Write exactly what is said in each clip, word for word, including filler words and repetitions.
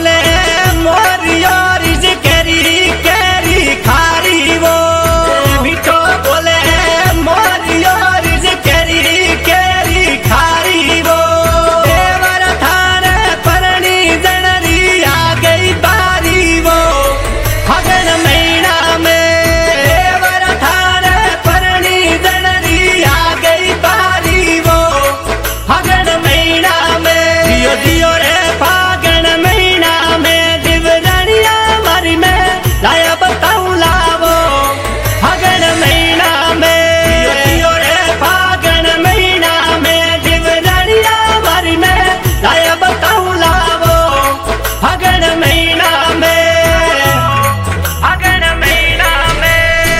बोले मोरी और कैरी कैरी खारी वो मीठो बोले मोरी और कैरी कैरी खारी वो देवर थाने परणी जनरी आ गई बारी वो फगन महीना में देवर थाने परणी जनरी आ गई बारी वो फगन महीना में दियो दियो रे फागण महीना में दिवरणिया मारी में लाया बताऊं लावो फागण महीना में दियो दियो रे फागण महीना में दिवरणिया मारी में लाया बताऊं लावो फागण महीना में फागण महीना में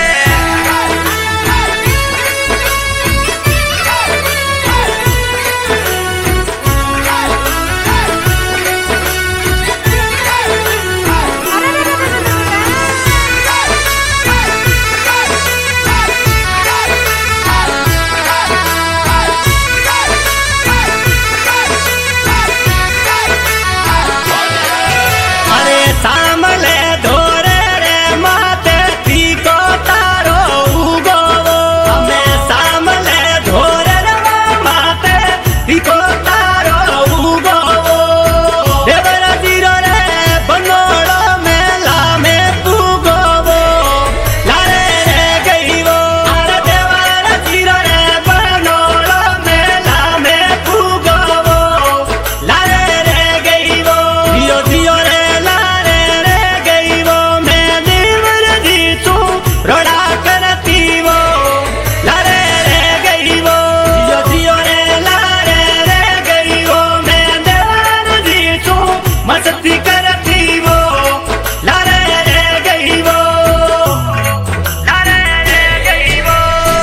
अरे सामले धोरे रे माते तीको तारो उगो हमें सामले धोरे रे माते तीको तारो उगो देवरा जीरो रे बनोड़ो मेला में तू गो लारे रे गई वो अरे देवरा जीरो रे बनोड़ो मेला में तू गो लारे रे गई वो दियो दियो रे लारे रे गई वो मैं देवर जी तू रोड़ा करती वो लारे रे गई वो दियो दियो रे लारे रे गई वो मैं देवर जी तू मस्ती करती वो लारे रे गई वो लारे रे गई वो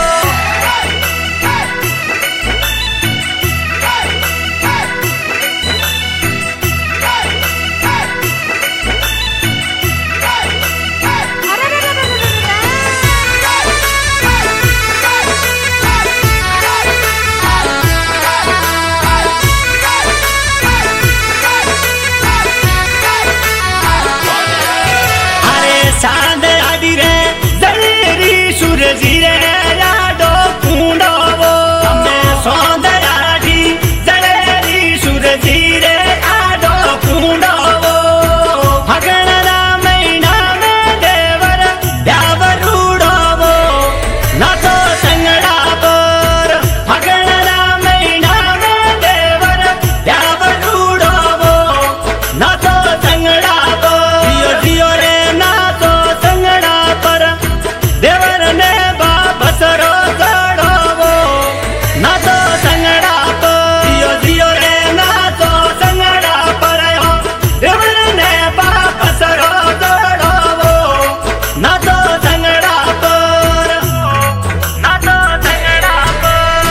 अरे सांद आडी रे जलेरी सूरजी रे लाडो कुंडो वो हमें सौंद आडी जलेरी सूरजी रे लाडो कुंडो वो फगण ना महीना में देवर ब्यावरूडो वो नाचो संगड़ा पर फगण ना महीना में देवर ब्यावरूडो वो नाचो संगड़ा पर दियो दियो रे नाचो संगड़ा पर देवर ने बाबसरो जड़ो वो नाचो संगड़ा पर दियो दियो रे नाचो संगड़ा पर देवर ने बाबसरो जड़ो वो नाचो संगड़ा पर नाचो संगड़ा पर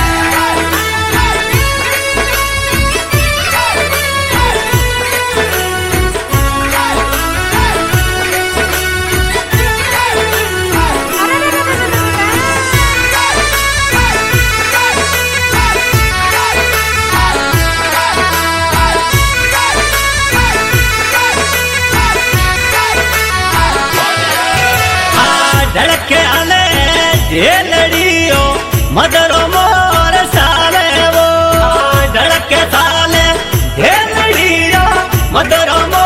धड़के आले झेलड़ियो मदरो मोर साले वो धड़के साले झेलड़ियो मदरो मोर